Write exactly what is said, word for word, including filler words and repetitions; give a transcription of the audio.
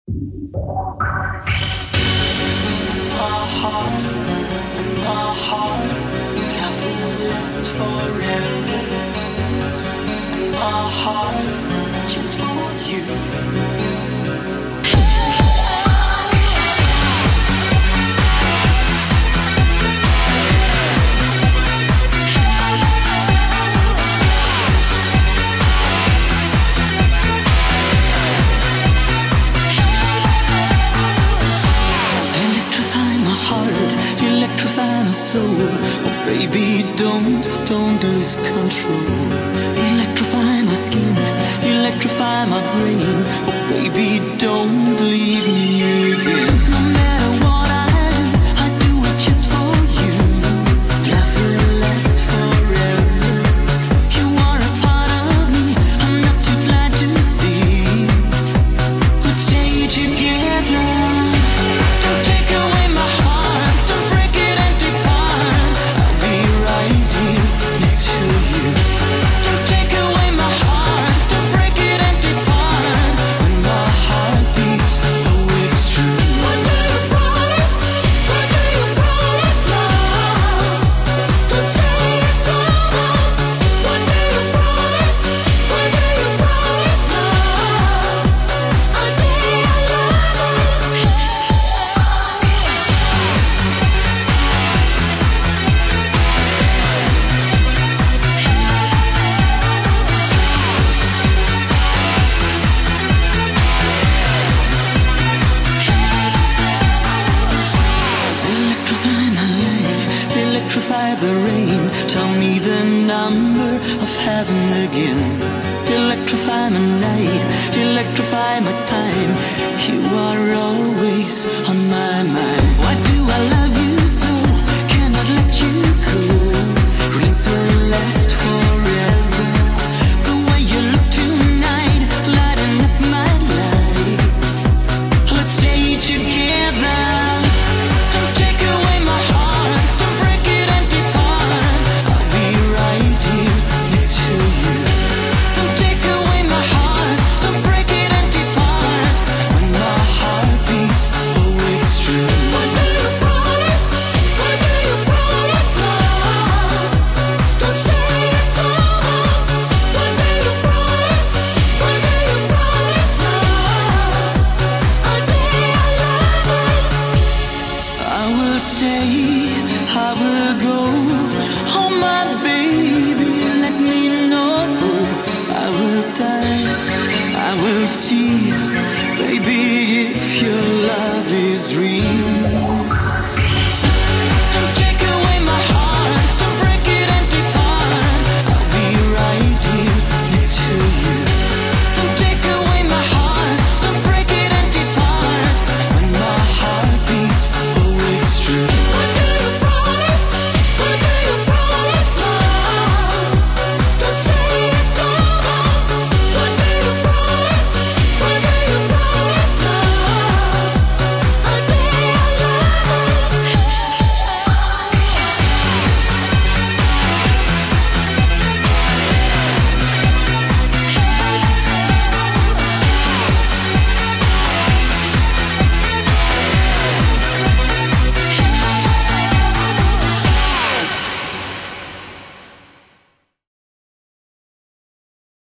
My heart, my heart, love will last forever. My heart, just for you. Electrify my soul, oh baby, don't, don't lose control. Electrify my skin, electrify my brain, oh baby, don't leave me again. No matter what I do, I do it just for you. Love will last forever. You are a part of me, I'm not too blind to see. Let's stay together. Don't take away my heart, don't break it and depart. I'll be right here next to you. Don't take away my heart, don't break it and depart. When my heart beats, oh it's true. When do you promise? When do you promise love? Don't say it's over. When do you promise? When do you promise love? I'll be your lover. Electrify my life, electrify the rain. Tell me the number of heaven again. Electrify my night, electrify my time. You are always on my mind. Why do I love you so? Cannot let you go. Dreams will last forever. The way you look tonight, lighting up my life. Let's stay together. Don't take away my heart, don't break it and depart. I'll be right here next to you. Don't take away my heart, don't break it and depart. When my heart beats, oh it's true. When do you promise? When do you promise love? Don't say it's over. When do you promise? When do you promise love? I'll be your lover. I will stay, I will go. Oh my baby, let me know. I will die, I will see. Baby, if your love is real.